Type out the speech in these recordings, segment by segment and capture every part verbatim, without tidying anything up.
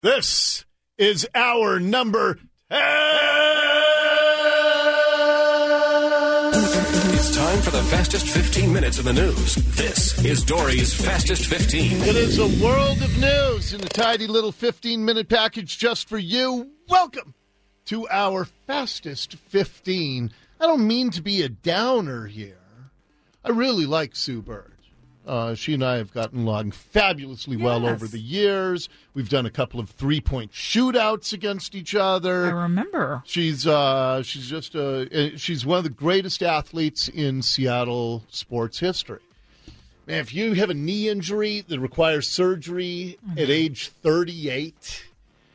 This is our number ten. It's time for the fastest fifteen minutes in the news. This is Dory's Fastest fifteen. It is a world of news in a tidy little fifteen-minute package just for you. Welcome to our Fastest fifteen. I don't mean to be a downer here. I really like Sue Bird. Uh, she and I have gotten along fabulously well Yes. over the years. We've done a couple of three-point shootouts against each other. I remember. She's uh, she's just a, she's one of the greatest athletes in Seattle sports history. Man, if you have a knee injury that requires surgery mm-hmm. at age thirty-eight,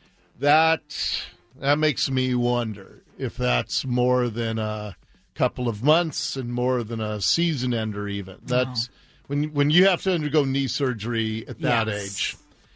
that that makes me wonder if that's more than a couple of months and more than a season ender even. That's oh. when when you have to undergo knee surgery at that yes. age.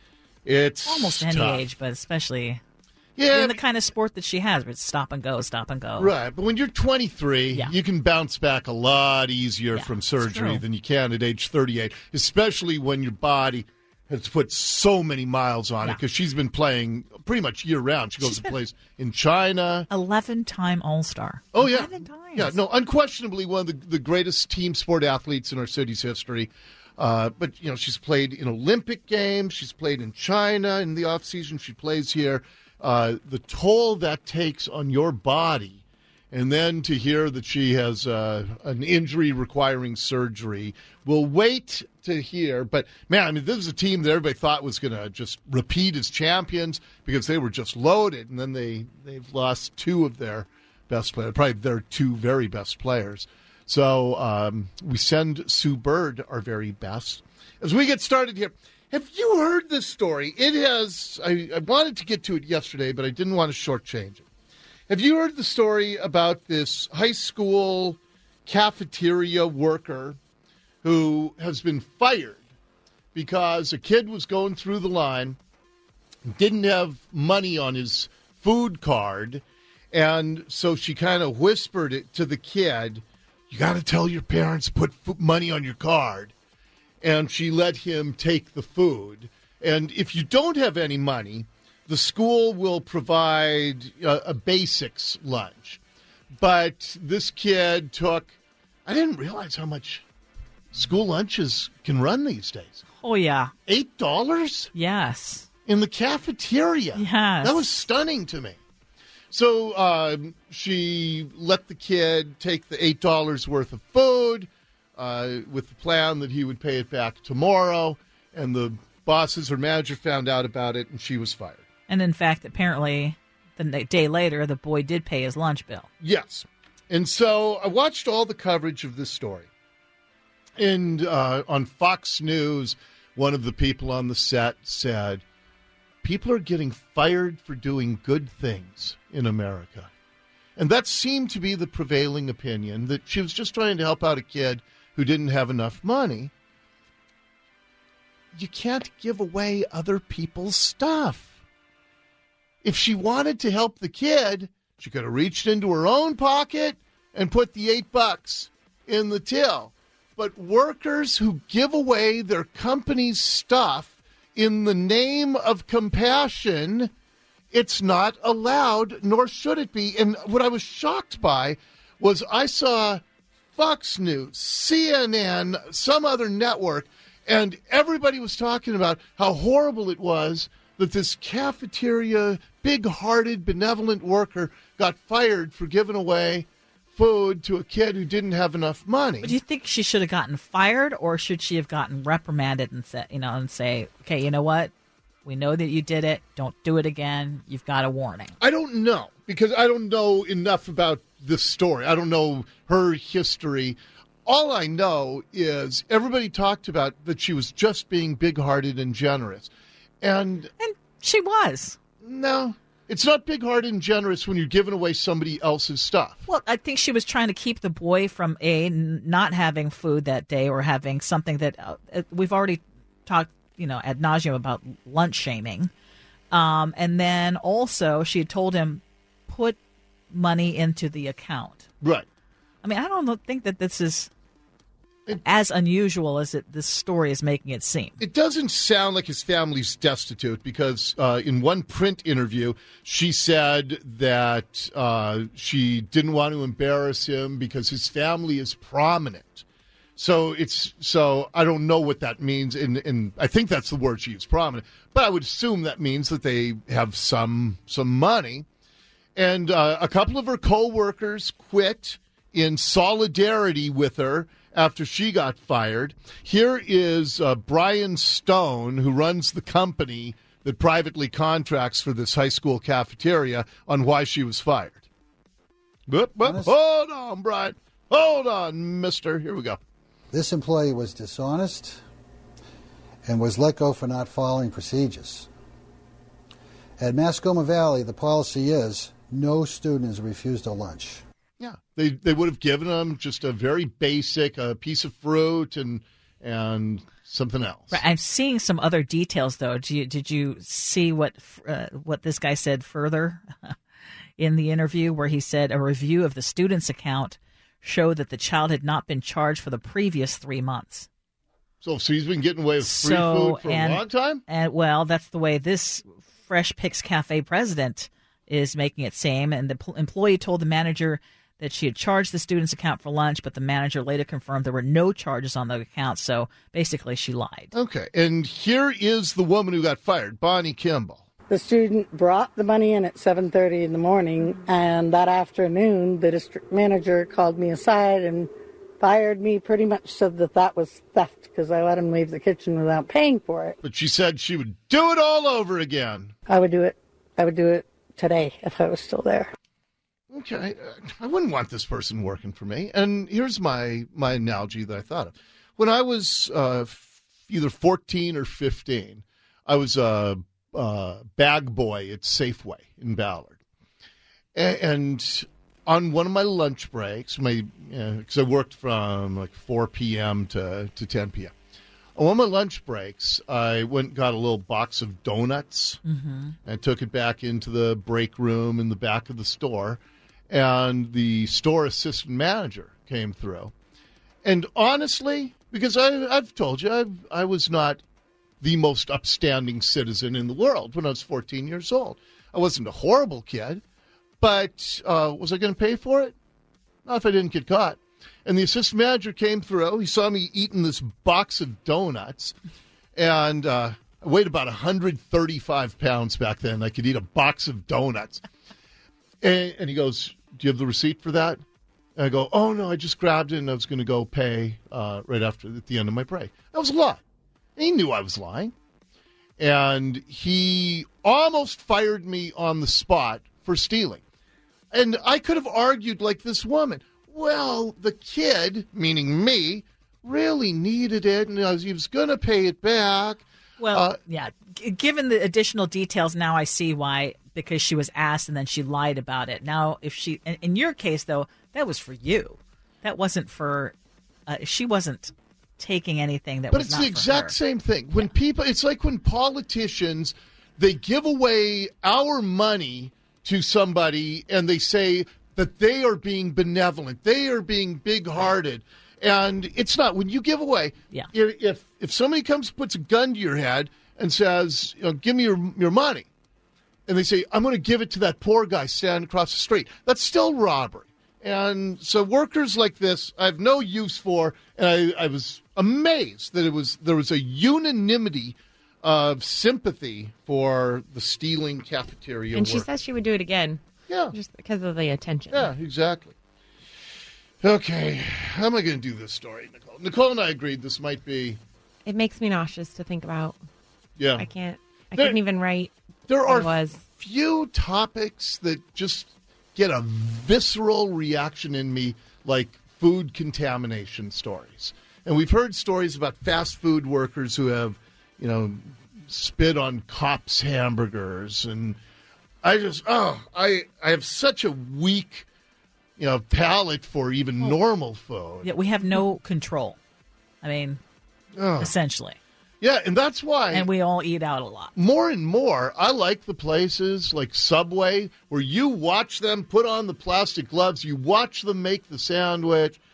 It's almost any tough. age, but especially yeah, in the kind of sport that she has, where it's stop and go, stop and go. Right, but when you're twenty-three, yeah. you can bounce back a lot easier yeah, from surgery true. than you can at age thirty-eight, especially when your body has put so many miles on yeah. it, because she's been playing pretty much year-round. She goes she's to plays in China. eleven-time All-Star. Oh, yeah. eleven times. Yeah, no, unquestionably one of the, the greatest team sport athletes in our city's history. Uh, but, you know, she's played in Olympic Games. She's played in China in the off-season. She plays here. Uh, the toll that takes on your body, and then to hear that she has uh, an injury requiring surgery, we'll wait to hear. But, man, I mean, this is a team that everybody thought was going to just repeat as champions because they were just loaded, and then they, they've lost two of their best players, probably their two very best players. So um, we send Sue Bird our very best. As we get started here, have you heard this story? It has, I, I wanted to get to it yesterday, but I didn't want to shortchange it. Have you heard the story about this high school cafeteria worker who has been fired because a kid was going through the line, didn't have money on his food card, and so she kind of whispered it to the kid, "You got to tell your parents to put f- money on your card." And she let him take the food. And if you don't have any money, the school will provide a, a basics lunch. But this kid took, I didn't realize how much school lunches can run these days. Oh, yeah. eight dollars? Yes. In the cafeteria. Yes. That was stunning to me. So uh, she let the kid take the eight dollars worth of food uh, with the plan that he would pay it back tomorrow. And the bosses or manager found out about it, and she was fired. And in fact, apparently, the day later, the boy did pay his lunch bill. Yes. And so I watched all the coverage of this story. And uh, on Fox News, one of the people on the set said, people are getting fired for doing good things in America. And that seemed to be the prevailing opinion, that she was just trying to help out a kid who didn't have enough money. You can't give away other people's stuff. If she wanted to help the kid, she could have reached into her own pocket and put the eight bucks in the till. But workers who give away their company's stuff in the name of compassion, it's not allowed, nor should it be. And what I was shocked by was I saw Fox News, C N N, some other network, and everybody was talking about how horrible it was that this cafeteria, big-hearted, benevolent worker got fired for giving away food to a kid who didn't have enough money. But do you think she should have gotten fired, or should she have gotten reprimanded and say, you know, and say, okay, you know what? We know that you did it. Don't do it again. You've got a warning. I don't know, because I don't know enough about this story. I don't know her history. All I know is everybody talked about that she was just being big-hearted and generous. And, and she was. No, it's not big-hearted and generous when you're giving away somebody else's stuff. Well, I think she was trying to keep the boy from, A, not having food that day or having something that uh, we've already talked, you know, ad nauseum about lunch shaming. Um, and then also she had told him, put money into the account. Right. I mean, I don't think that this is as unusual as it, this story is making it seem. It doesn't sound like his family's destitute because uh, in one print interview, she said that uh, she didn't want to embarrass him because his family is prominent. So it's so I don't know what that means, and, and I think that's the word she used, prominent. But I would assume that means that they have some some money. And uh, a couple of her co-workers quit in solidarity with her after she got fired. Here is uh, Brian Stone, who runs the company that privately contracts for this high school cafeteria, on why she was fired. But, but, hold on, Brian. Hold on, mister. Here we go. This employee was dishonest and was let go for not following procedures. At Mascoma Valley, the policy is no student is refused a lunch. Yeah, they they would have given them just a very basic a piece of fruit and and something else. Right. I'm seeing some other details, though. Did you, did you see what uh, what this guy said further in the interview, where he said a review of the student's account showed that the child had not been charged for the previous three months. So, so he's been getting away with free so, food for and, a long time? And well, that's the way this Fresh Picks Cafe president is making it seem. And the employee told the manager that she had charged the student's account for lunch, but the manager later confirmed there were no charges on the account. So basically she lied. Okay. And here is the woman who got fired, Bonnie Kimball. The student brought the money in at seven thirty in the morning, and that afternoon the district manager called me aside and fired me, pretty much said that that was theft because I let him leave the kitchen without paying for it. But she said she would do it all over again. I would do it. I would do it today if I was still there. Okay. I wouldn't want this person working for me. And here's my, my analogy that I thought of. When I was uh, f- either fourteen or fifteen, I was a uh, bag boy at Safeway in Ballard. A- and on one of my lunch breaks, my because uh, I worked from like four p.m. to, to ten p.m. On one of my lunch breaks, I went and got a little box of donuts mm-hmm. and took it back into the break room in the back of the store. And the store assistant manager came through. And honestly, because I, I've told you, I've, I was not the most upstanding citizen in the world when I was fourteen years old. I wasn't a horrible kid, but uh, was I going to pay for it? Not if I didn't get caught. And the assistant manager came through. He saw me eating this box of donuts, and uh, I weighed about one hundred thirty-five pounds back then. I could eat a box of donuts. And, and he goes, "Do you have the receipt for that?" And I go, "Oh, no, I just grabbed it, and I was going to go pay uh, right after at the end of my break." That was a lie. He knew I was lying. And he almost fired me on the spot for stealing. And I could have argued like this woman. Well, the kid, meaning me, really needed it, and he was going to pay it back. Well, uh, yeah. G- given the additional details, now I see why, because she was asked and then she lied about it. Now, if she, in, in your case, though, that was for you. That wasn't for, uh, she wasn't taking anything that but was it's not the for exact her. same thing. When Yeah. people, it's like when politicians, they give away our money to somebody and they say that they are being benevolent, they are being big-hearted, and it's not. When you give away, Yeah. if, if if somebody comes puts a gun to your head and says, you know, "Give me your your money," and they say, "I'm going to give it to that poor guy standing across the street," that's still robbery. And so workers like this, I have no use for, and I, I was amazed that it was there was a unanimity of sympathy for the stealing cafeteria And she worker. says she would do it again. Yeah. Just because of the attention. Yeah, exactly. Okay, how am I going to do this story, Nicole? Nicole and I agreed this might be, It makes me nauseous to think about. yeah. I can't. I There- couldn't even write. There what are it was. few topics that just get a visceral reaction in me like food contamination stories. And we've heard stories about fast food workers who have, you know, spit on cops' hamburgers. And I just, oh, I, I have such a weak, you know, palate for even normal food. Yeah, we have no control. I mean, Oh. essentially. Yeah, and that's why. And we all eat out a lot. More and more, I like the places like Subway where you watch them put on the plastic gloves, you watch them make the sandwich.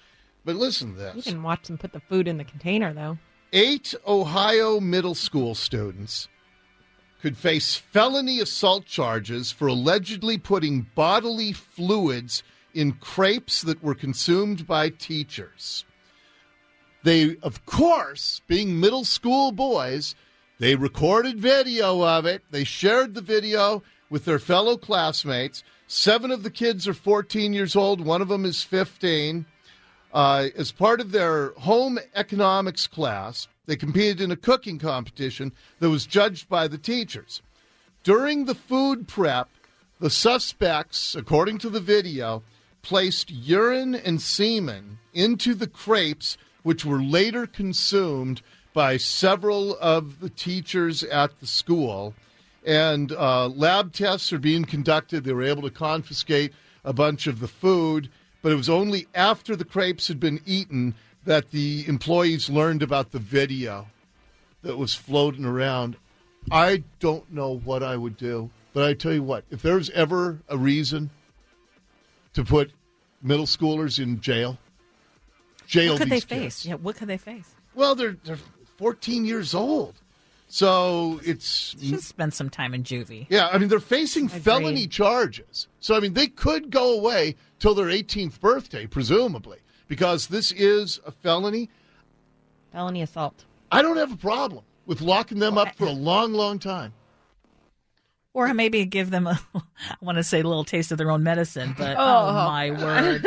But listen to You this. can watch them put the food in the container, though. Eight Ohio middle school students could face felony assault charges for allegedly putting bodily fluids in crepes that were consumed by teachers. They, of course, being middle school boys, they recorded video of it. They shared the video with their fellow classmates. Seven of the kids are fourteen years old. One of them is fifteen. Uh, as part of their home economics class, they competed in a cooking competition that was judged by the teachers. During the food prep, the suspects, according to the video, placed urine and semen into the crepes, which were later consumed by several of the teachers at the school. And uh, lab tests are being conducted. They were able to confiscate a bunch of the food, but it was only after the crepes had been eaten that the employees learned about the video that was floating around. I don't know what I would do, but I tell you what, if there's ever a reason to put middle schoolers in jail, jail What could they these face? kids. Yeah, what could they face? Well, they're they're fourteen years old, so it's Should spend some time in juvie. yeah. I mean, they're facing Agreed. felony charges, so I mean, they could go away till their eighteenth birthday, presumably, because this is a felony. Felony assault. I don't have a problem with locking them up for a long, long time. Or maybe give them a, I want to say a little taste of their own medicine, but oh, Oh. my word.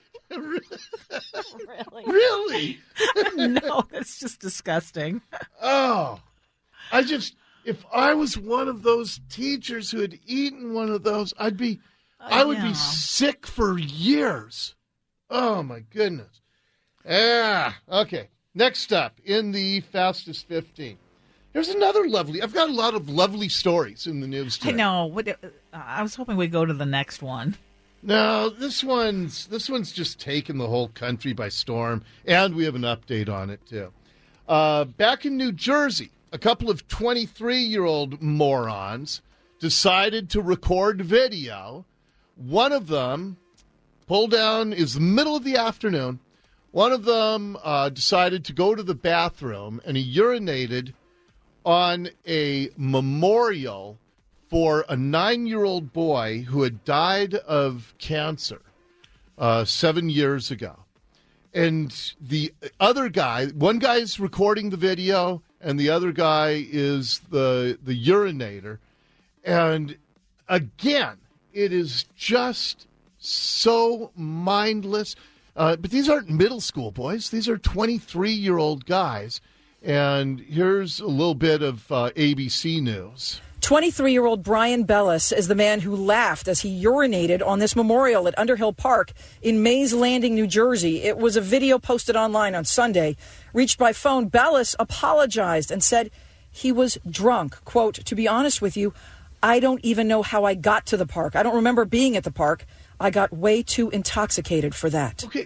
Really? No, that's just disgusting. Oh, I just, if I was one of those teachers who had eaten one of those, I'd be, I would yeah. be sick for years. Oh, my goodness. Yeah. Okay. Next up in the fastest fifteen. Here's another lovely, I've got a lot of lovely stories in the news today. I know. What, uh, I was hoping we'd go to the next one. No, this one's this one's just taken the whole country by storm, and we have an update on it too. Uh, back in New Jersey, a couple of twenty-three-year-old morons decided to record video. One of them pulled down is the middle of the afternoon. One of them uh, decided to go to the bathroom, and he urinated on a memorial for a nine-year-old boy who had died of cancer uh, seven years ago. And the other guy, one guy is recording the video, and the other guy is the the urinator. And again, it is just so mindless. Uh, but these aren't middle school boys. These are twenty-three-year-old guys. And here's a little bit of uh, A B C News. twenty-three-year-old Brian Bellis is the man who laughed as he urinated on this memorial at Underhill Park in Mays Landing, New Jersey. It was a video posted online on Sunday. Reached by phone, Bellis apologized and said he was drunk. Quote, "To be honest with you, I don't even know how I got to the park. I don't remember being at the park. I got way too intoxicated for that." Okay,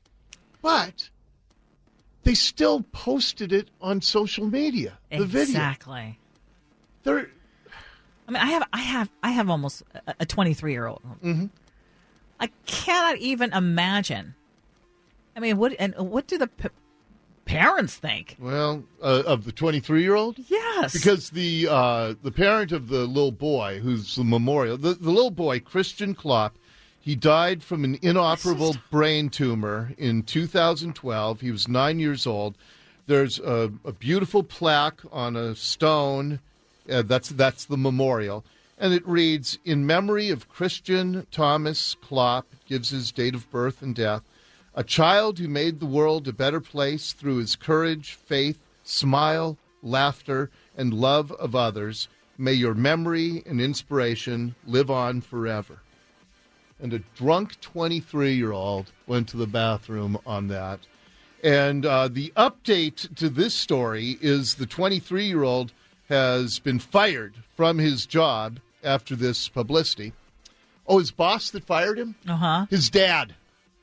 but they still posted it on social media. The video. Exactly. They're I mean, I have, I have, I have almost a- a twenty-three-year-old. Mm-hmm. I cannot even imagine. I mean, what and what do the p- parents think? well uh, of the twenty-three-year-old. Yes, Because the uh, the parent of the little boy, who's the memorial, the, the little boy, Christian Klopp, he died from an inoperable brain tumor in two thousand twelve. He was nine years old. There's a, a beautiful plaque on a stone. Uh, that's that's the memorial. And it reads, "In memory of Christian Thomas Klopp," gives his date of birth and death, "a child who made the world a better place through his courage, faith, smile, laughter, and love of others. May your memory and inspiration live on forever." And a drunk twenty-three-year-old went to the bathroom on that. And uh, the update to this story is the twenty-three-year-old has been fired from his job after this publicity. Oh, his boss that fired him? uh huh. His dad.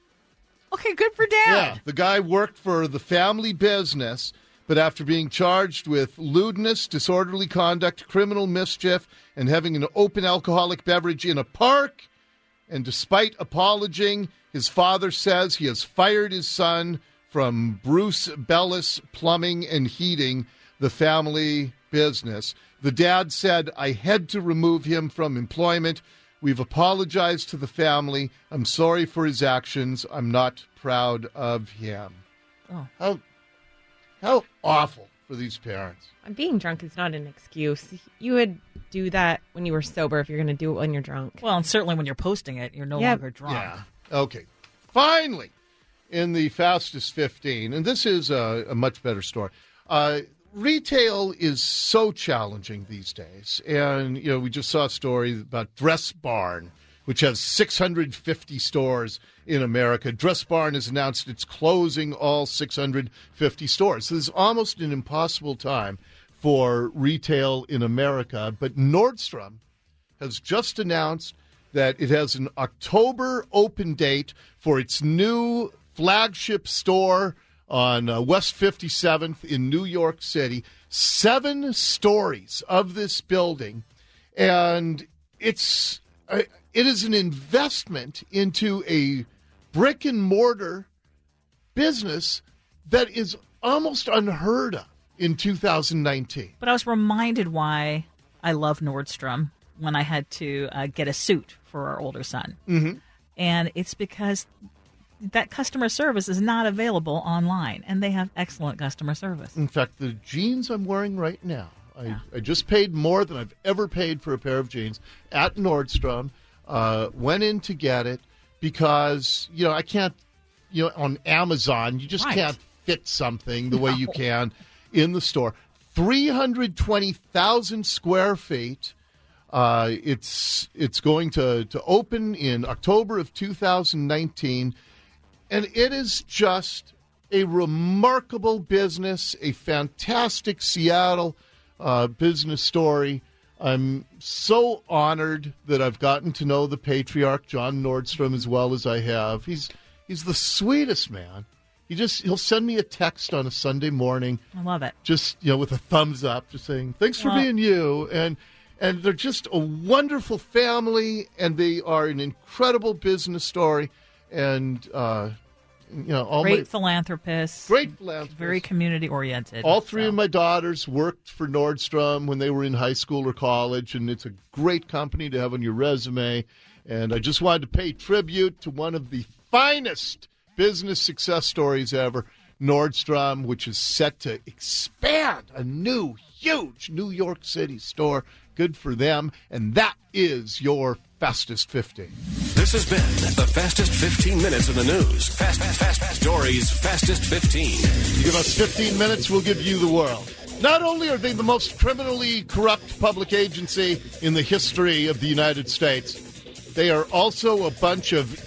Okay, good for Dad. Yeah, the guy worked for the family business, but after being charged with lewdness, disorderly conduct, criminal mischief, and having an open alcoholic beverage in a park, And despite apologizing, his father says he has fired his son from Bruce Bellis Plumbing and Heating, the family business. The dad said, I had to remove him from employment. We've apologized to the family. I'm sorry for his actions. I'm not proud of him. Oh. How, how awful for these parents. Being drunk is not an excuse. You would do that when you were sober if you're going to do it when you're drunk. Well, and certainly when you're posting it, you're no Yep. longer drunk. Yeah. Okay. Finally, in the Fastest fifteen, and this is a, a much better story. Uh, retail is so challenging these days. And, you know, we just saw a story about Dress Barn, which has six hundred fifty stores in America. Dress Barn has announced it's closing all six hundred fifty stores. So this is almost an impossible time for retail in America. But Nordstrom has just announced that it has an October open date for its new flagship store on uh, West fifty-seventh in New York City. Seven stories of this building. And it's uh, it is an investment into a brick and mortar business that is almost unheard of in two thousand nineteen. But I was reminded why I love Nordstrom when I had to uh, get a suit for our older son. Mm-hmm. And it's because that customer service is not available online, and they have excellent customer service. In fact, the jeans I'm wearing right now, I, Yeah. I just paid more than I've ever paid for a pair of jeans at Nordstrom. Uh, went in to get it because, you know, I can't, you know, on Amazon, you just Right. can't fit something the way you No. can in the store. three hundred twenty thousand square feet. Uh, it's it's going to, to open in October of two thousand nineteen. And it is just a remarkable business, a fantastic Seattle uh, business story. I'm so honored that I've gotten to know the patriarch, John Nordstrom, as well as I have. He's he's the sweetest man. He just he'll send me a text on a Sunday morning, I love it. just you know, with a thumbs up, just saying thanks for Well- being you. And and they're just a wonderful family, and they are an incredible business story. And uh, you know, all Great my philanthropists. great philanthropists. Very community oriented. All three so. of my daughters worked for Nordstrom when they were in high school or college, and it's a great company to have on your resume. And I just wanted to pay tribute to one of the finest business success stories ever, Nordstrom, which is set to expand a new, huge New York City store. Good for them. And that is your Fastest fifteen. This has been the Fastest fifteen minutes in the news. Fast, fast, fast, fast. Dory's Fastest fifteen. You give us fifteen minutes, we'll give you the world. Not only are they the most criminally corrupt public agency in the history of the United States, they are also a bunch of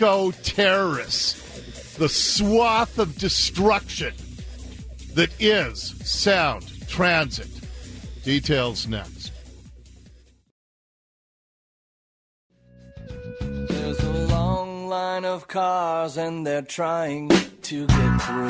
eco-terrorists. The swath of destruction that is Sound Transit. Details next. There's a long line of cars and they're trying to get through.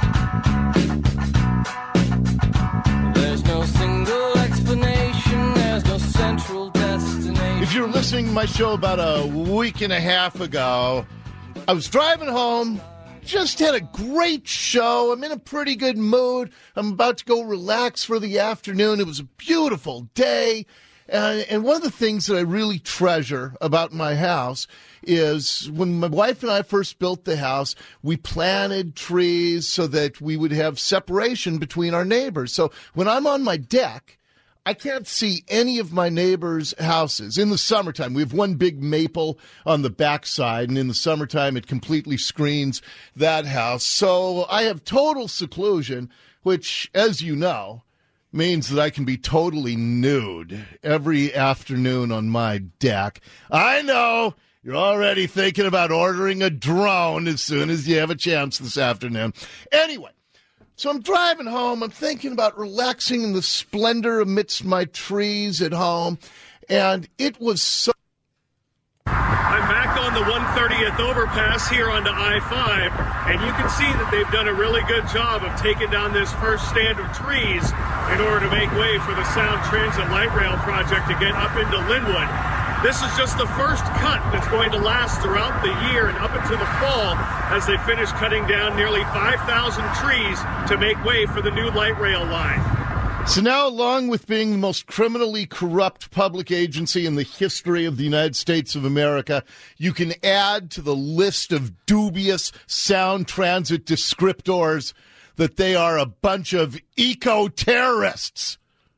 There's no single explanation, there's no central destination. If you were listening to my show about a week and a half ago, I was driving home, just had a great show. I'm in a pretty good mood. I'm about to go relax for the afternoon. It was a beautiful day. Uh, and one of the things that I really treasure about my house is when my wife and I first built the house, we planted trees so that we would have separation between our neighbors. So when I'm on my deck, I can't see any of my neighbors' houses. In the summertime, we have one big maple on the backside, and in the summertime, it completely screens that house. So I have total seclusion, which, as you know, means that I can be totally nude every afternoon on my deck. I know you're already thinking about ordering a drone as soon as you have a chance this afternoon. Anyway, so I'm driving home. I'm thinking about relaxing in the splendor amidst my trees at home, and it was so... I'm back on the one thirtieth overpass here onto I five, and you can see that they've done a really good job of taking down this first stand of trees in order to make way for the Sound Transit Light Rail project to get up into Linwood. This is just the first cut that's going to last throughout the year and up into the fall as they finish cutting down nearly five thousand trees to make way for the new light rail line. So now, along with being the most criminally corrupt public agency in the history of the United States of America, you can add to the list of dubious Sound Transit descriptors that they are a bunch of eco-terrorists.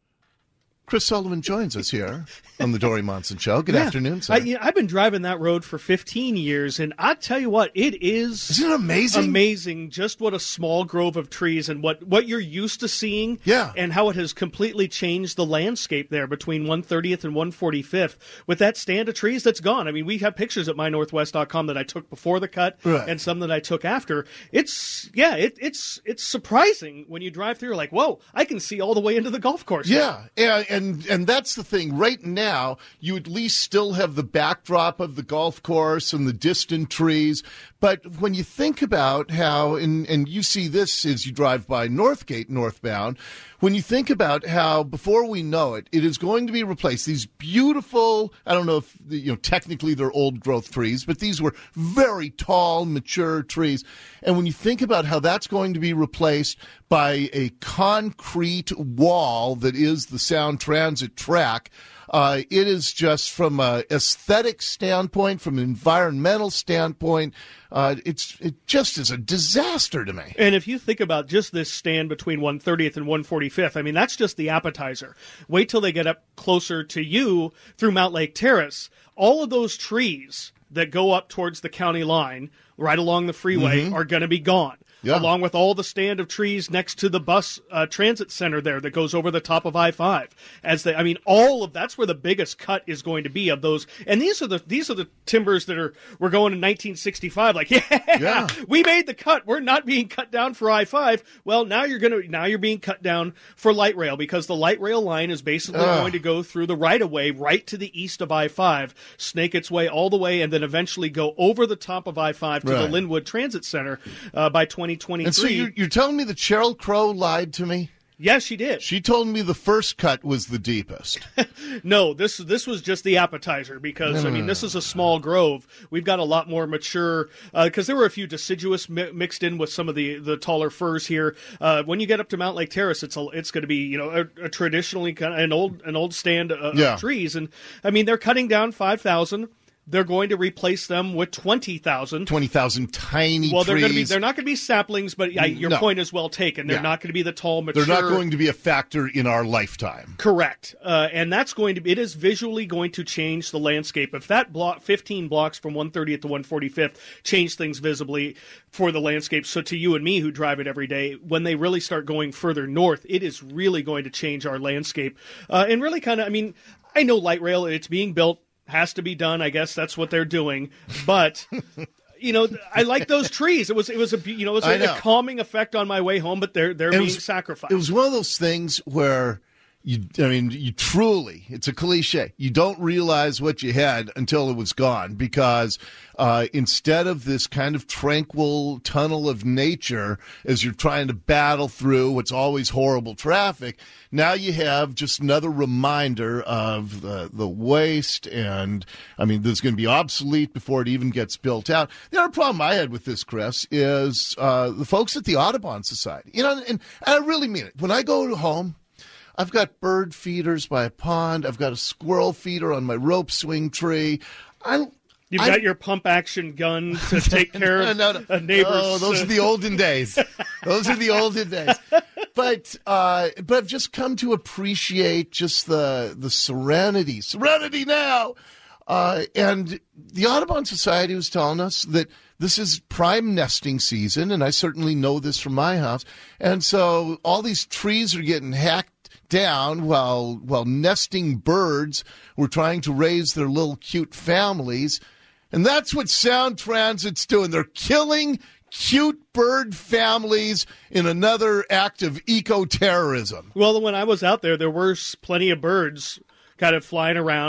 Chris Sullivan joins us here on the Dory Monson Show. Good yeah. afternoon, sir. I, yeah, I've been driving that road for fifteen years, and I tell you what, it is Isn't it amazing? amazing just what a small grove of trees and what, what you're used to seeing Yeah. and how it has completely changed the landscape there between one thirtieth and one forty-fifth. With that stand of trees that's gone. I mean, we have pictures at my northwest dot com that I took before the cut Right. and some that I took after. It's, yeah, it, it's it's surprising when you drive through, you're like, whoa, I can see all the way into the golf course. Yeah, and, and and that's the thing. Right now, you at least still have the backdrop of the golf course and the distant trees. But when you think about how, and, and you see this as you drive by Northgate northbound, when you think about how before we know it, it is going to be replaced. These beautiful, I don't know if, you know, technically they're old growth trees, but these were very tall, mature trees. And when you think about how that's going to be replaced by a concrete wall that is the Sound Transit track, Uh, it is just from an aesthetic standpoint, from an environmental standpoint, uh, it's it just is a disaster to me. And if you think about just this stand between one thirtieth and one forty-fifth, I mean, that's just the appetizer. Wait till they get up closer to you through Mount Lake Terrace. All of those trees that go up towards the county line, right along the freeway, Mhm. are going to be gone. Yeah. Along with all the stand of trees next to the bus uh, transit center there that goes over the top of I five. As they, I mean, all of that's where the biggest cut is going to be of those. And these are the these are the timbers that are were going in nineteen sixty-five. Like, yeah, Yeah. we made the cut. We're not being cut down for I five. Well, now you're gonna now you're being cut down for light rail because the light rail line is basically Ugh. going to go through the right of way right to the east of I five, snake its way all the way, and then eventually go over the top of I five to Right. the Linwood Transit Center uh, by twenty twenty-three. And so you're, you're telling me that Sheryl Crow lied to me? Yes, she did. She told me the first cut was the deepest. No, this this was just the appetizer because, I mean, this is a small grove. We've got a lot more mature, because uh, there were a few deciduous mi- mixed in with some of the, the taller firs here. Uh, when you get up to Mount Lake Terrace, it's a, it's going to be, you know, a, a traditionally kind of an old an old stand of, Yeah. of trees. And, I mean, they're cutting down five thousand. They're going to replace them with twenty thousand. twenty thousand tiny Well, they're trees. going to be. They're not going to be saplings, but uh, your No. point is well taken. They're Yeah. not going to be the tall, mature. They're not going to be a factor in our lifetime. Correct, uh, and that's going to be. It is visually going to change the landscape. If that block, fifteen blocks from one thirtieth to one forty-fifth, change things visibly for the landscape. So to you and me who drive it every day, when they really start going further north, it is really going to change our landscape. Uh, and really, kind of. I mean, I know light rail. It's being built. Has to be done. I guess that's what they're doing. But you know, I like those trees. It was it was a you know it was I a, know. a calming effect on my way home. But they're they're It being was- sacrificed. It was one of those things where you, I mean, you truly, it's a cliche. You don't realize what you had until it was gone because uh, instead of this kind of tranquil tunnel of nature as you're trying to battle through what's always horrible traffic, now you have just another reminder of the, the waste. And, I mean, this is going to be obsolete before it even gets built out. The other problem I had with this, Chris, is uh, the folks at the Audubon Society. You know, and, and I really mean it. When I go home, I've got bird feeders by a pond. I've got a squirrel feeder on my rope swing tree. I, You've I, got your pump action gun to take care of no, no, a neighbor's. Oh, those are the olden days. Those are the olden days. But uh, but I've just come to appreciate just the the serenity, serenity now. Uh, and the Audubon Society was telling us that this is prime nesting season, and I certainly know this from my house. And so all these trees are getting hacked down while while nesting birds were trying to raise their little cute families. And that's what Sound Transit's doing. They're killing cute bird families in another act of eco-terrorism. Well, when I was out there, there were s- plenty of birds kind of flying around,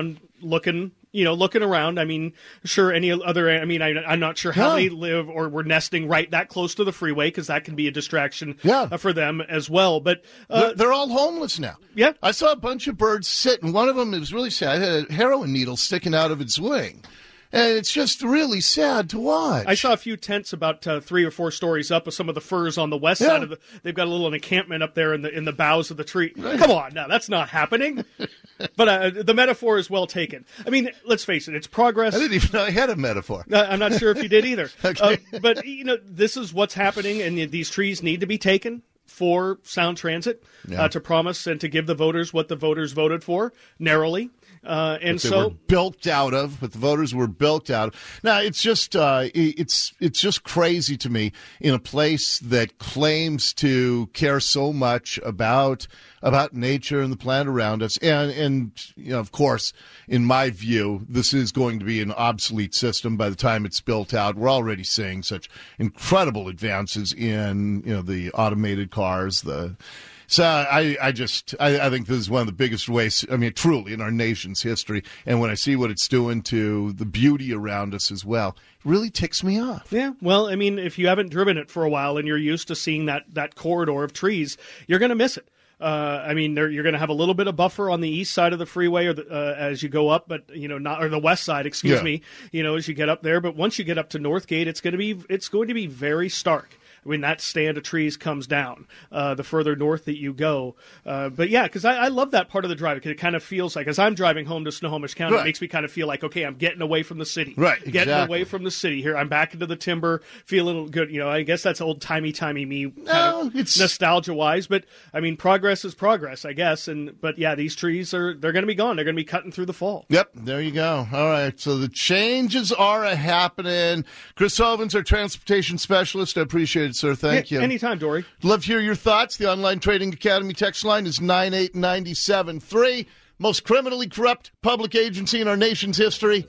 looking, you know, looking around. I mean, sure, any other, I mean, I, I'm not sure how Yeah. they live or were nesting right that close to the freeway, because that can be a distraction Yeah. uh, for them as well. But uh, they're, they're all homeless now. Yeah. I saw a bunch of birds sit, and one of them, it was really sad, had a heroin needle sticking out of its wing. And it's just really sad to watch. I saw a few tents about uh, three or four stories up of some of the firs on the west Yeah. side of the. They've got a little encampment up there in the in the boughs of the tree. Come on, now that's not happening. But uh, the metaphor is well taken. I mean, let's face it, it's progress. I didn't even know I had a metaphor. Uh, I'm not sure if you did either. Okay. Uh, but you know, this is what's happening, and these trees need to be taken for sound transit Yeah. uh, to promise and to give the voters what the voters voted for narrowly. Uh, and That they so were built out of, what the voters were built out of. Now, it's just uh, it- it's it's just crazy to me in a place that claims to care so much about about nature and the planet around us. And and you know, of course, in my view, this is going to be an obsolete system by the time it's built out. We're already seeing such incredible advances in you know the automated cars, the So I, I just, I, I think this is one of the biggest wastes, I mean, truly in our nation's history. And when I see what it's doing to the beauty around us as well, it really ticks me off. Yeah, well, I mean, if you haven't driven it for a while and you're used to seeing that, that corridor of trees, you're going to miss it. Uh, I mean, there, you're going to have a little bit of buffer on the east side of the freeway, or the, uh, as you go up, but you know, not or the west side, excuse Yeah. me. You know, as you get up there, but once you get up to Northgate, it's going to be it's going to be very stark. When that stand of trees comes down, uh, the further north that you go. Uh, but yeah, because I, I love that part of the drive. Because it kind of feels like, as I'm driving home to Snohomish County, Right. it makes me kind of feel like, okay, I'm getting away from the city. Right, Getting exactly. away from the city here. I'm back into the timber, feeling good. You know, I guess that's old timey timey me, kind No, of it's- nostalgia wise. But I mean, progress is progress, I guess. And but yeah, these trees are they're going to be gone. They're going to be cutting through the fall. Yep, there you go. All right, so the changes are a happening. Chris Sullivan's our transportation specialist. I appreciate it, sir. Thank Yeah, you. Anytime, Dory. Love to hear your thoughts. The Online Trading Academy text line is nine eight nine seven three. Most criminally corrupt public agency in our nation's history.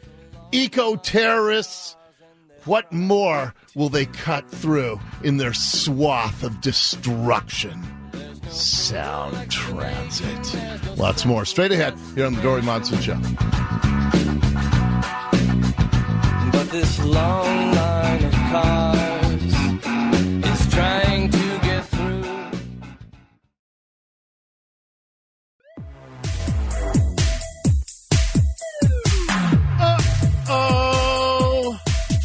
Eco-terrorists. What more will they cut through in their swath of destruction? Sound transit. Lots more. Straight ahead here on the Dory Monson Show. But this long line of cars is trying to get through. Uh-oh.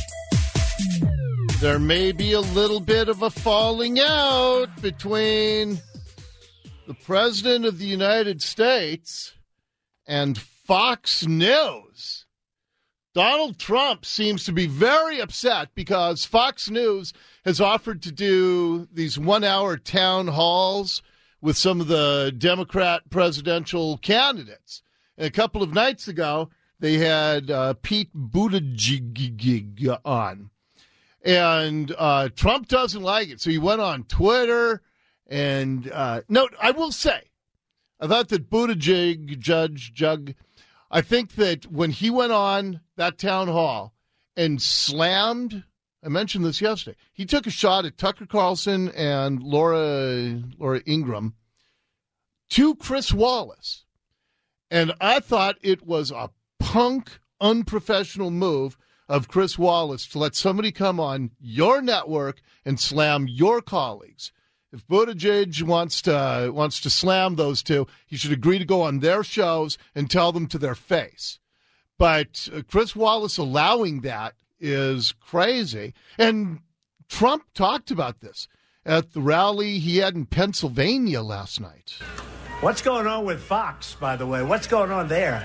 There may be a little bit of a falling out between the President of the United States and Fox News. Donald Trump seems to be very upset because Fox News has offered to do these one-hour town halls with some of the Democrat presidential candidates. And a couple of nights ago, they had uh, Pete Buttigieg on. And uh, Trump doesn't like it. So he went on Twitter. And uh, no, I will say, I thought that Buttigieg, Judge Jug, I think that when he went on that town hall and slammed, I mentioned this yesterday, he took a shot at Tucker Carlson and Laura Laura Ingraham to Chris Wallace. And I thought it was a punk, unprofessional move of Chris Wallace to let somebody come on your network and slam your colleagues. If Buttigieg wants to wants to slam those two, he should agree to go on their shows and tell them to their face. But uh, Chris Wallace allowing that is crazy. And Trump talked about this at the rally he had in Pennsylvania last night. What's going on with Fox, by the way? What's going on there?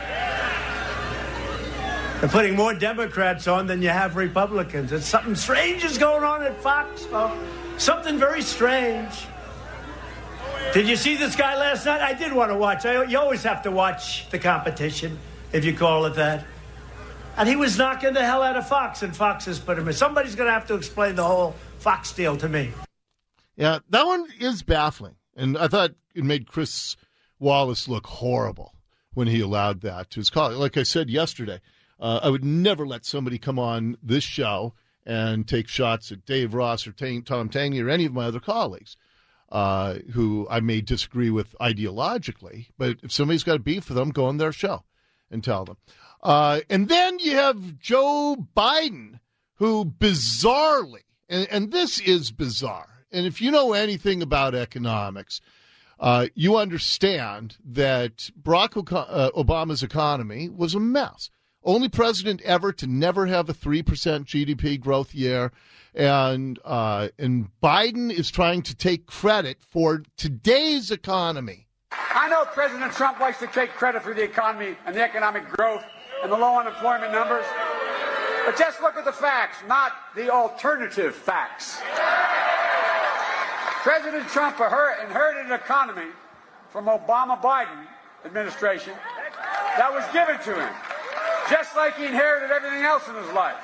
They're putting more Democrats on than you have Republicans. It's something strange is going on at Fox. Oh, something very strange. Did you see this guy last night? I did want to watch. I, you always have to watch the competition, if you call it that. And he was knocking the hell out of Fox, and Fox has put him in. Somebody's going to have to explain the whole Fox deal to me. Yeah, that one is baffling. And I thought it made Chris Wallace look horrible when he allowed that to his colleague. Like I said yesterday, uh, I would never let somebody come on this show and take shots at Dave Ross or T- Tom Tangy or any of my other colleagues uh, who I may disagree with ideologically. But if somebody's got a beef with them, go on their show and tell them. Uh, and then you have Joe Biden, who bizarrely, and, and this is bizarre, and if you know anything about economics, uh, you understand that Barack Obama's economy was a mess. Only president ever to never have a three percent G D P growth year. And uh, and Biden is trying to take credit for today's economy. I know President Trump likes to take credit for the economy and the economic growth and the low unemployment numbers. But just look at the facts, not the alternative facts. President Trump inherited an economy from Obama-Biden administration that was given to him, just like he inherited everything else in his life.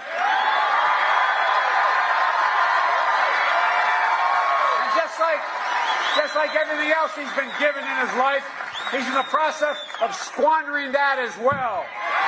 And just like, just like everything else he's been given in his life, he's in the process of squandering that as well.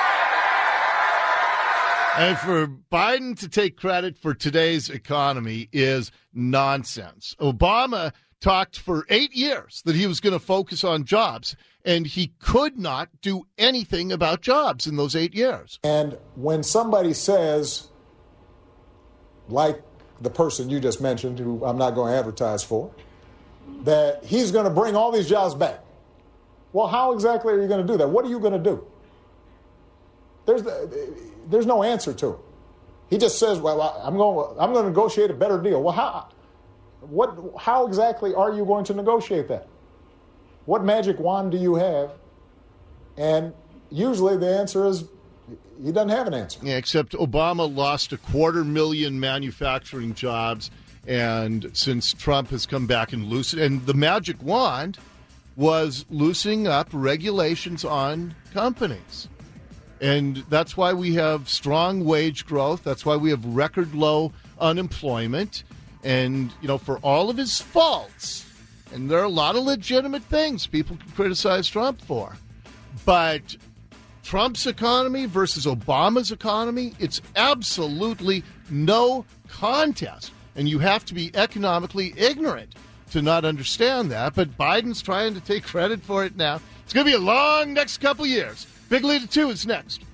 And for Biden to take credit for today's economy is nonsense. Obama talked for eight years that he was going to focus on jobs, and he could not do anything about jobs in those eight years. And when somebody says, like the person you just mentioned, who I'm not going to advertise for, that he's going to bring all these jobs back, well, how exactly are you going to do that? What are you going to do? There's the, there's no answer to it. He just says, "Well, I'm going I'm going to negotiate a better deal." Well, how what how exactly are you going to negotiate that? What magic wand do you have? And usually the answer is he doesn't have an answer. Yeah, except Obama lost a quarter million manufacturing jobs, and since Trump has come back and loosened, and the magic wand was loosening up regulations on companies. And that's why we have strong wage growth. That's why we have record low unemployment. And, you know, for all of his faults, and there are a lot of legitimate things people can criticize Trump for, but Trump's economy versus Obama's economy, it's absolutely no contest. And you have to be economically ignorant to not understand that. But Biden's trying to take credit for it now. It's going to be a long next couple years. Big Lead at two is next.